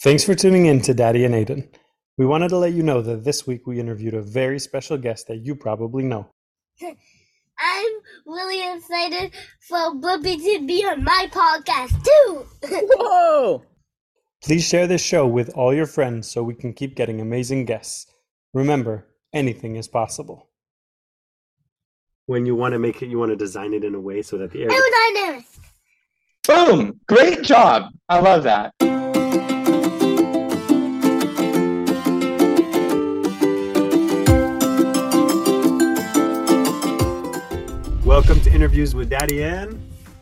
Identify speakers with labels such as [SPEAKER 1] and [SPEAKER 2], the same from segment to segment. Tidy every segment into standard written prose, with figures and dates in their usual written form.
[SPEAKER 1] Thanks for tuning in to Daddy and Aiden. We wanted to let you know that this week we interviewed a very special guest that you probably know.
[SPEAKER 2] I'm really excited for Blippi to be on my podcast too.
[SPEAKER 3] Whoa!
[SPEAKER 1] Please share this show with all your friends so we can keep getting amazing guests. Remember, anything is possible. When you want to make it, you want to design it in a way so that the air...
[SPEAKER 2] Aerodynamics.
[SPEAKER 3] Boom! Great job! I love that.
[SPEAKER 1] Welcome to Interviews with Daddy and...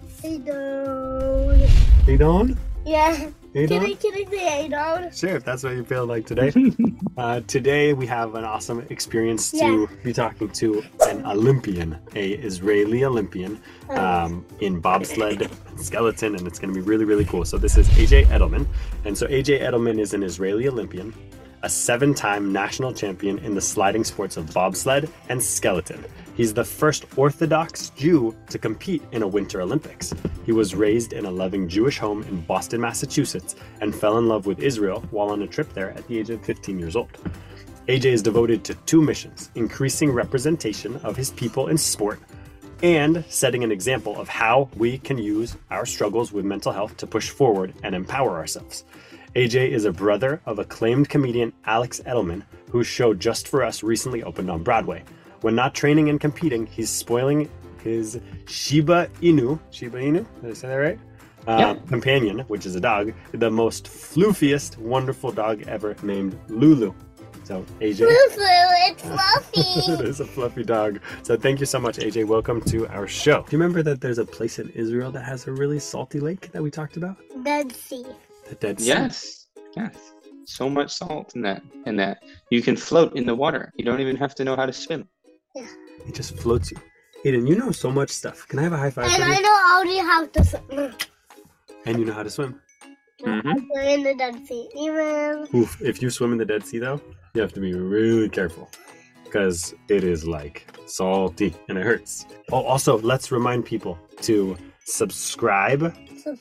[SPEAKER 2] Aidon.
[SPEAKER 1] Aidon?
[SPEAKER 2] Yeah.
[SPEAKER 1] Aidon?
[SPEAKER 2] Can I say Aidon?
[SPEAKER 1] Sure, if that's what you feel like today. Today we have an awesome experience to be talking to an Olympian, a Israeli Olympian in bobsled and skeleton, and it's going to be really, really cool. So this is AJ Edelman. And so AJ Edelman is an Israeli Olympian, a 7-time national champion in the sliding sports of bobsled and skeleton. He's the first Orthodox Jew to compete in a Winter Olympics. He was raised in a loving Jewish home in Boston, Massachusetts, and fell in love with Israel while on a trip there at the age of 15 years old. AJ is devoted to 2 missions: increasing representation of his people in sport and setting an example of how we can use our struggles with mental health to push forward and empower ourselves. AJ is a brother of acclaimed comedian Alex Edelman, whose show Just For Us recently opened on Broadway. When not training and competing, he's spoiling his Shiba Inu, did I say that right? Companion, which is a dog, the most floofiest, wonderful dog ever named Lulu. So, AJ.
[SPEAKER 2] Lulu, it's fluffy.
[SPEAKER 1] It is a fluffy dog. So thank you so much, AJ. Welcome to our show. Do you remember that there's a place in Israel that has a really salty lake that we talked about?
[SPEAKER 2] Dead Sea.
[SPEAKER 1] The Dead Sea.
[SPEAKER 3] Yes. So much salt in that. You can float in the water. You don't even have to know how to swim.
[SPEAKER 2] Yeah.
[SPEAKER 1] It just floats you. Aiden, you know so much stuff. Can I have a high five
[SPEAKER 2] And
[SPEAKER 1] for
[SPEAKER 2] I
[SPEAKER 1] you?
[SPEAKER 2] know already how to swim.
[SPEAKER 1] And you know how to swim.
[SPEAKER 3] Mm-hmm.
[SPEAKER 2] In the Dead Sea. Even...
[SPEAKER 1] Oof, if you swim in the Dead Sea, though, you have to be really careful because it is like salty and it hurts. Oh, also, let's remind people to subscribe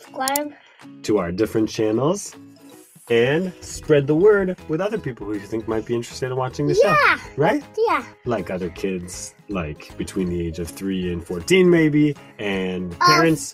[SPEAKER 1] to our different channels and spread the word with other people who you think might be interested in watching the show. Right?
[SPEAKER 2] Yeah.
[SPEAKER 1] Like other kids, like between the age of 3 and 14 maybe, and parents.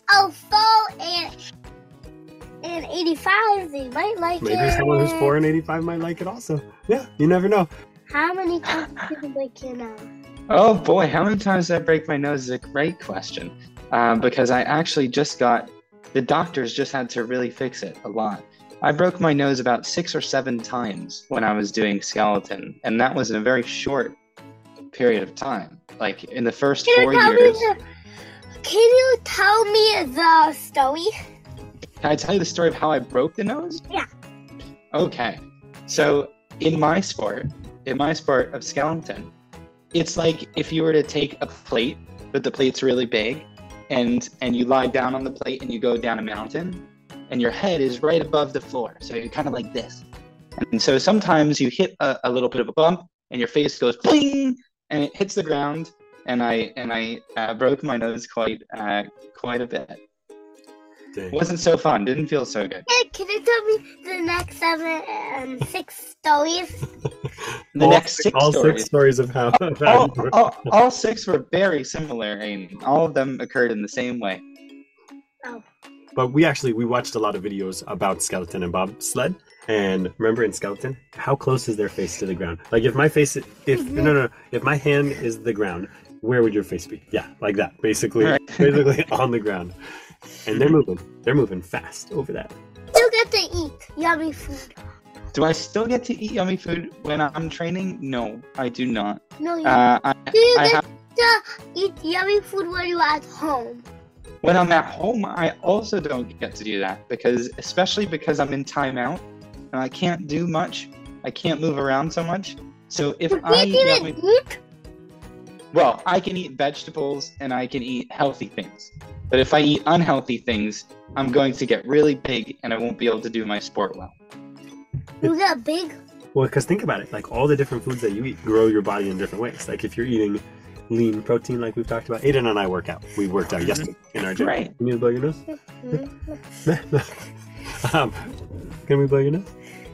[SPEAKER 2] And 85, they might like it.
[SPEAKER 1] Maybe someone who's 4 and 85 might like it also. Yeah, you never know.
[SPEAKER 2] How many times did you break your nose?
[SPEAKER 3] Oh boy, how many times did I break my nose is a great question. Because I actually the doctors just had to really fix it a lot. I broke my nose about 6 or 7 times when I was doing skeleton, and that was in a very short period of time. Like in the first 4 years.
[SPEAKER 2] Can you tell me the story?
[SPEAKER 3] Can I tell you the story of how I broke the nose?
[SPEAKER 2] Yeah.
[SPEAKER 3] Okay. So in my sport of skeleton, it's like if you were to take a plate, but the plate's really big, and you lie down on the plate and you go down a mountain, and your head is right above the floor. So you're kind of like this. And so sometimes you hit a little bit of a bump and your face goes bling and it hits the ground. And I broke my nose quite a bit.
[SPEAKER 1] Dang.
[SPEAKER 3] Wasn't so fun. Didn't feel so good.
[SPEAKER 2] Hey, can you tell me the next 6 stories?
[SPEAKER 3] The next 6
[SPEAKER 1] all
[SPEAKER 3] stories.
[SPEAKER 1] 6 stories of how.
[SPEAKER 3] All 6 were very similar, and all of them occurred in the same way.
[SPEAKER 2] Oh.
[SPEAKER 1] But we watched a lot of videos about skeleton and bobsled. And remember in skeleton, how close is their face to the ground? Like if my face, if my hand is the ground, where would your face be? Yeah, like that, basically on the ground. And they're moving fast over that.
[SPEAKER 2] You get to eat yummy food.
[SPEAKER 3] Do I still get to eat yummy food when I'm training? No, I do not.
[SPEAKER 2] No, you
[SPEAKER 3] Do
[SPEAKER 2] you get to eat yummy food when you're at home.
[SPEAKER 3] When I'm at home, I also don't get to do that especially because I'm in timeout and I can't do much. I can't move around so much. So if I eat well, I can eat vegetables and I can eat healthy things. But if I eat unhealthy things, I'm going to get really big and I won't be able to do my sport well.
[SPEAKER 2] You get big?
[SPEAKER 1] Well, because think about it, like all the different foods that you eat grow your body in different ways. Like if you're eating lean protein like we've talked about. Aiden and I work out. We worked out yesterday in our gym.
[SPEAKER 3] Right.
[SPEAKER 1] You need to blow your nose? Can we blow your nose?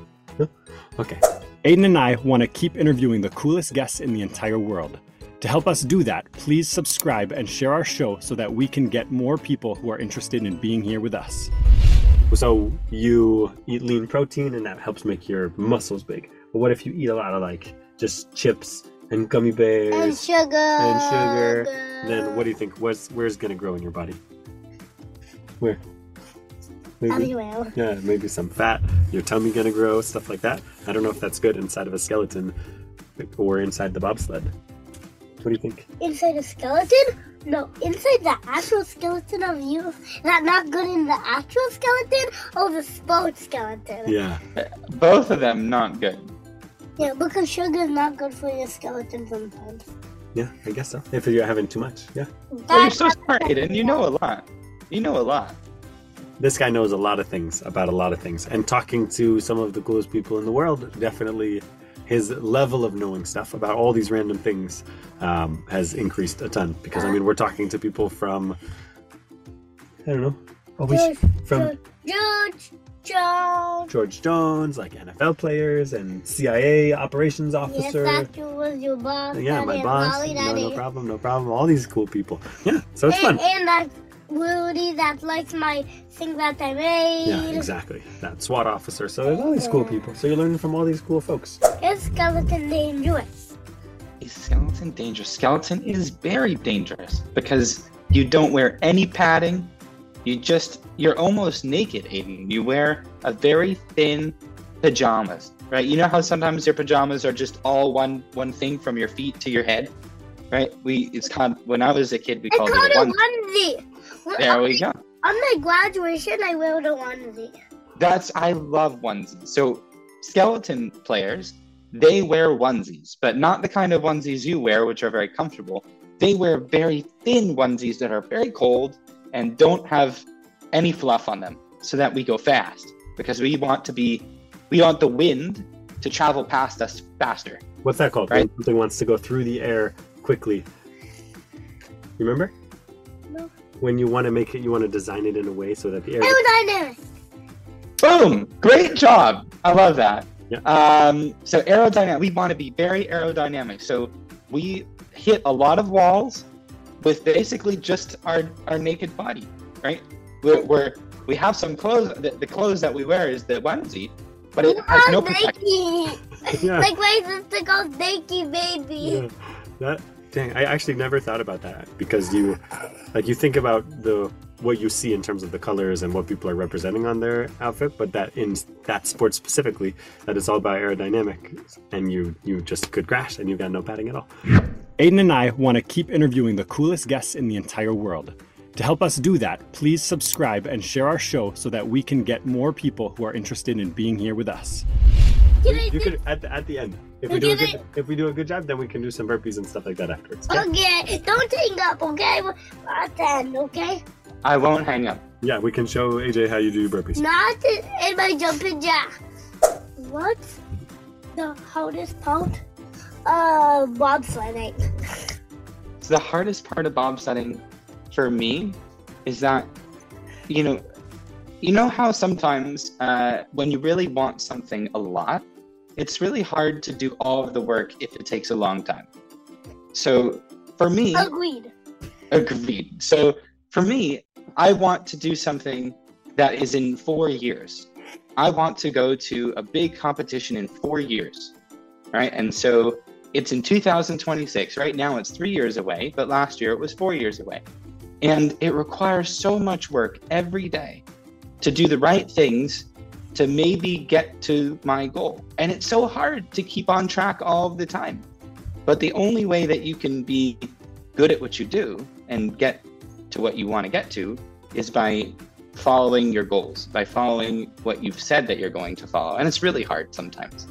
[SPEAKER 1] Okay. Aiden and I want to keep interviewing the coolest guests in the entire world. To help us do that, please subscribe and share our show so that we can get more people who are interested in being here with us. So you eat lean protein and that helps make your muscles big. But what if you eat a lot of like just chips and gummy bears
[SPEAKER 2] And sugar.
[SPEAKER 1] Then what do you think? Where's going to grow in your body? Where? Maybe?
[SPEAKER 2] Everywhere.
[SPEAKER 1] Yeah, maybe some fat. Your tummy going to grow, stuff like that. I don't know if that's good inside of a skeleton or inside the bobsled. What do you think?
[SPEAKER 2] Inside a skeleton? No, inside the actual skeleton of you. Is that not good in the actual skeleton or the sports skeleton?
[SPEAKER 1] Yeah.
[SPEAKER 3] Both of them not good.
[SPEAKER 2] Yeah, because sugar is not good for your skeleton sometimes.
[SPEAKER 1] Yeah, I guess so. If you're having too much, yeah.
[SPEAKER 3] Well, you're so smart, Aiden. You know a lot. You know a lot.
[SPEAKER 1] This guy knows a lot of things about a lot of things. And talking to some of the coolest people in the world, definitely his level of knowing stuff about all these random things has increased a ton. Because, I mean, we're talking to people from, I don't know, George Jones, like NFL players and CIA operations officer.
[SPEAKER 2] Yes, that was your boss.
[SPEAKER 1] Yeah, my
[SPEAKER 2] Daddy,
[SPEAKER 1] boss.
[SPEAKER 2] Molly,
[SPEAKER 1] No
[SPEAKER 2] Daddy.
[SPEAKER 1] problem. All these cool people. Yeah, so it's fun.
[SPEAKER 2] And that Woody that likes my thing that I made.
[SPEAKER 1] Yeah, exactly. That SWAT officer. So there's all these cool people. So you're learning from all these cool folks.
[SPEAKER 2] Is skeleton dangerous?
[SPEAKER 3] Is skeleton dangerous? Skeleton is very dangerous because you don't wear any padding. You're almost naked, Aiden. You wear a very thin pajamas, right? You know how sometimes your pajamas are just all one thing from your feet to your head, right? When I was a kid, we called it a
[SPEAKER 2] onesie.
[SPEAKER 3] There we go.
[SPEAKER 2] On my graduation, I wear the onesie.
[SPEAKER 3] I love onesies. So skeleton players, they wear onesies, but not the kind of onesies you wear, which are very comfortable. They wear very thin onesies that are very cold and don't have any fluff on them so that we go fast because we want the wind to travel past us faster.
[SPEAKER 1] What's that called?
[SPEAKER 3] Right?
[SPEAKER 1] When something wants to go through the air quickly. You remember?
[SPEAKER 2] No.
[SPEAKER 1] When you want to design it in a way so that the air...
[SPEAKER 2] Aerodynamic.
[SPEAKER 3] Boom! Great job. I love that.
[SPEAKER 1] Yeah.
[SPEAKER 3] So aerodynamic, we want to be very aerodynamic. So we hit a lot of walls with basically just our naked body, right? We have some clothes. The clothes that we wear is the onesie, but it has no protection.
[SPEAKER 1] Yeah.
[SPEAKER 2] Like my sister calls Nakey Baby.
[SPEAKER 1] Yeah. Dang, I actually never thought about that because you think about what you see in terms of the colors and what people are representing on their outfit, but that in that sport specifically, that it's all about aerodynamic, and you just could crash and you've got no padding at all. Aiden and I want to keep interviewing the coolest guests in the entire world. To help us do that, please subscribe and share our show so that we can get more people who are interested in being here with us. You could at the end. If we do a good job, then we can do some burpees and stuff like that afterwards.
[SPEAKER 2] Okay, don't hang up, okay? At the end, okay?
[SPEAKER 3] I won't hang up.
[SPEAKER 1] Yeah, we can show AJ how you do burpees.
[SPEAKER 2] Not in my jumping jack. What's the hardest part? Bobsledding.
[SPEAKER 3] So the hardest part of bobsledding for me is that, you know how sometimes when you really want something a lot, it's really hard to do all of the work if it takes a long time. So for me... Agreed. So for me, I want to do something that is in 4 years. I want to go to a big competition in 4 years, right? And so it's in 2026. Right now it's 3 years away, but last year it was 4 years away. And it requires so much work every day to do the right things to maybe get to my goal. And it's so hard to keep on track all of the time. But the only way that you can be good at what you do and get to what you want to get to is by following your goals, by following what you've said that you're going to follow. And it's really hard sometimes.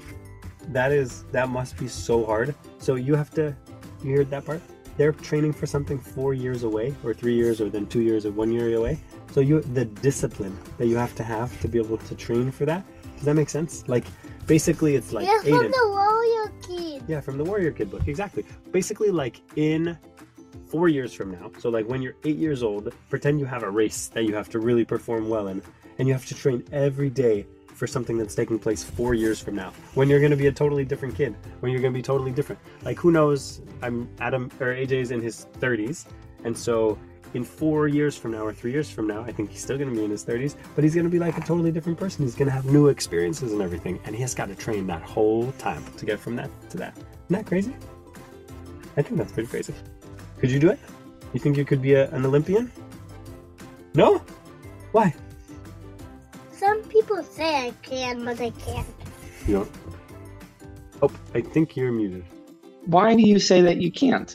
[SPEAKER 1] That must be so hard. So you heard that part? They're training for something 4 years away, or 3 years, or then 2 years, or 1 year away. So the discipline that you have to be able to train for that. Does that make sense? Like, basically it's like
[SPEAKER 2] Aiden.
[SPEAKER 1] From
[SPEAKER 2] the Warrior Kid.
[SPEAKER 1] Yeah, from the Warrior Kid book. Exactly. Basically, like in 4 years from now, so like when you're 8 years old, pretend you have a race that you have to really perform well in, and you have to train every day for something that's taking place 4 years from now, when you're going to be a totally different kid, when you're going to be totally different. Like, who knows? AJ's in his 30s, and so in 4 years from now or 3 years from now, I think he's still going to be in his 30s, but he's going to be like a totally different person. He's going to have new experiences and everything, and he has got to train that whole time to get from that to that. Isn't that crazy? I think that's pretty crazy. Could you do it? You think you could be an Olympian? No? Why?
[SPEAKER 2] Some people say I can, but I can't.
[SPEAKER 1] You don't. Oh, I think you're muted.
[SPEAKER 3] Why do you say that you can't?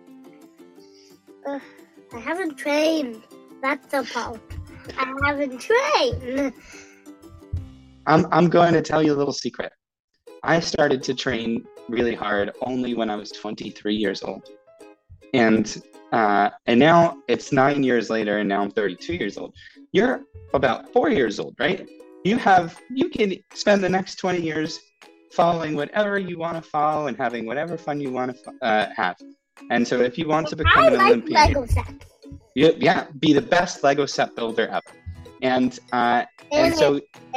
[SPEAKER 2] I haven't trained. That's the part. I haven't trained.
[SPEAKER 3] I'm going to tell you a little secret. I started to train really hard only when I was 23 years old. And now it's 9 years later, and now I'm 32 years old. You're about 4 years old, right? You can spend the next 20 years following whatever you want to follow and having whatever fun you want to have. And so if you want to become an Olympian,
[SPEAKER 2] Lego sets.
[SPEAKER 3] Be the best Lego set builder ever. And so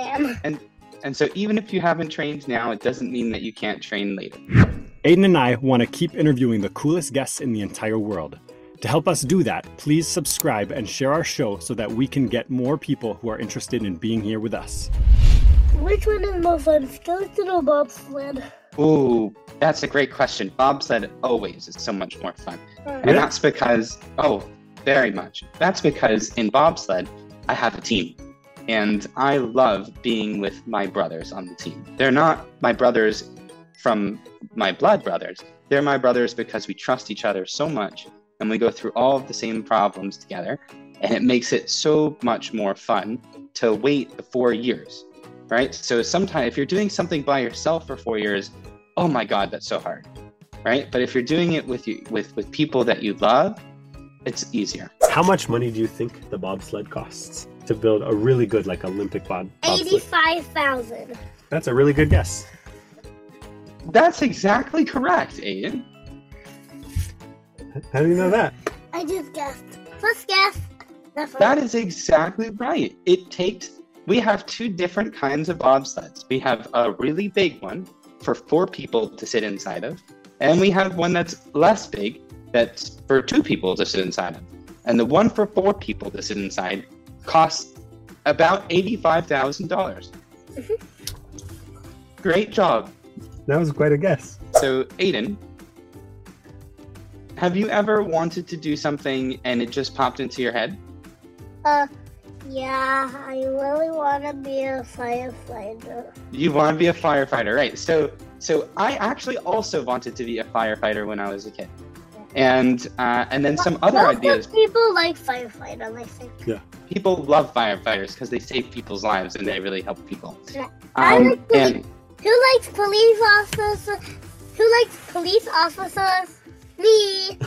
[SPEAKER 3] even if you haven't trained now, it doesn't mean that you can't train later.
[SPEAKER 4] Aiden and I want to keep interviewing the coolest guests in the entire world. To help us do that, please subscribe and share our show so that we can get more people who are interested in being here with us.
[SPEAKER 2] Which one is more fun, skeleton or bobsled?
[SPEAKER 3] Ooh, that's a great question. Bobsled always is so much more fun. And that's because, very much. That's because in bobsled, I have a team. And I love being with my brothers on the team. They're not my brothers from my blood brothers. They're my brothers because we trust each other so much, and we go through all of the same problems together, and it makes it so much more fun to wait the 4 years, right? So sometimes if you're doing something by yourself for 4 years, oh my God, that's so hard, right? But if you're doing it with people that you love, it's easier.
[SPEAKER 1] How much money do you think the bobsled costs to build a really good, like, Olympic bobsled?
[SPEAKER 2] 85,000.
[SPEAKER 1] That's a really good guess.
[SPEAKER 3] That's exactly correct, Aiden.
[SPEAKER 1] How do you know that?
[SPEAKER 2] I just guessed. First guess.
[SPEAKER 3] That is exactly right. We have two different kinds of bobsleds. We have a really big one for 4 people to sit inside of, and we have one that's less big that's for 2 people to sit inside of. And the one for 4 people to sit inside costs about $85,000. Great job.
[SPEAKER 1] That was quite a guess.
[SPEAKER 3] So, Aiden, have you ever wanted to do something and it just popped into your head?
[SPEAKER 2] Yeah, I really want to be a firefighter.
[SPEAKER 3] You want to be a firefighter, right? So I actually also wanted to be a firefighter when I was a kid. And then some other ideas.
[SPEAKER 2] People like firefighters, I think.
[SPEAKER 1] Yeah.
[SPEAKER 3] People love firefighters because they save people's lives and they really help people.
[SPEAKER 2] Yeah.
[SPEAKER 3] And
[SPEAKER 2] who likes police officers? Who likes police officers? Me.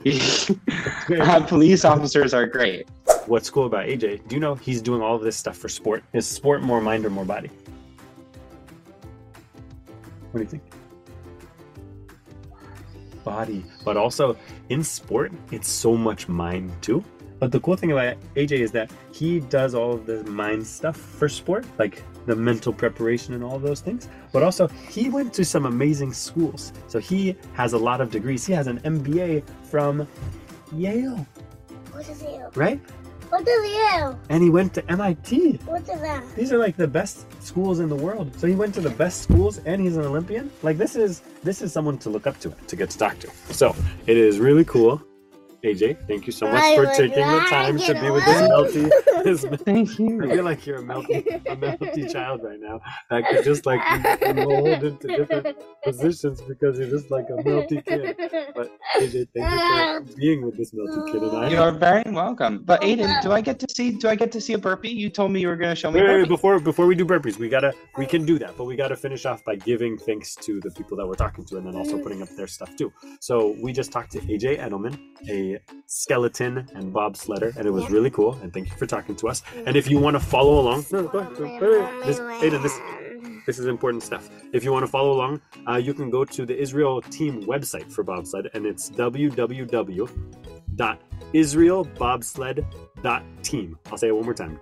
[SPEAKER 3] Police officers are great.
[SPEAKER 1] What's cool about AJ, do you know he's doing all of this stuff for sport? Is sport more mind or more body? What do you think? Body. But also, in sport, it's so much mind too. But the cool thing about AJ is that he does all of the mind stuff for sport, like the mental preparation and all of those things. But also, he went to some amazing schools. So he has a lot of degrees. He has an MBA from Yale.
[SPEAKER 2] What is Yale?
[SPEAKER 1] Right?
[SPEAKER 2] What is Yale?
[SPEAKER 1] And he went to MIT.
[SPEAKER 2] What is that?
[SPEAKER 1] These are like the best schools in the world. So he went to the best schools and he's an Olympian. Like this is someone to look up to get to talk to. So it is really cool. AJ, thank you so much for taking the time to be with this melty.
[SPEAKER 3] Thank you.
[SPEAKER 1] I feel like you're a melty child right now. I could just like mold into different positions because you're just like a melty kid. But AJ, thank you for being with this melty kid and I.
[SPEAKER 3] You are very welcome. But Aiden, do I get to see a burpee? You told me you were going to show me a
[SPEAKER 1] Wait,
[SPEAKER 3] burpee.
[SPEAKER 1] before we do burpees, we can do that, but we gotta finish off by giving thanks to the people that we're talking to and then also putting up their stuff too. So we just talked to AJ Edelman, a skeleton and bobsledder, and it was really cool, and thank you for talking to us. And if you want to follow along, this is important stuff. If you want to follow along, you can go to the Israel team website for bobsled, and it's www.israelbobsled.com. www.israelbobsled.team. I'll say it one more time,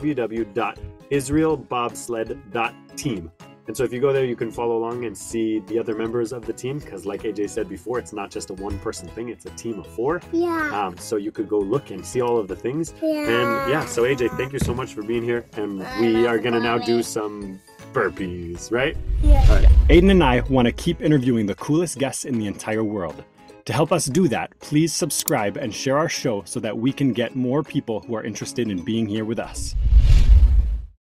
[SPEAKER 1] www.israelbobsled.team. And so if you go there, you can follow along and see the other members of the team, because like AJ said before, it's not just a one-person thing, it's a team of 4.
[SPEAKER 2] Yeah.
[SPEAKER 1] So you could go look and see all of the things.
[SPEAKER 2] Yeah.
[SPEAKER 1] And yeah, so AJ, thank you so much for being here. And we are going to now do some burpees, right?
[SPEAKER 2] Yeah.
[SPEAKER 1] All right.
[SPEAKER 4] Aiden and I want to keep interviewing the coolest guests in the entire world. To help us do that, please subscribe and share our show so that we can get more people who are interested in being here with us.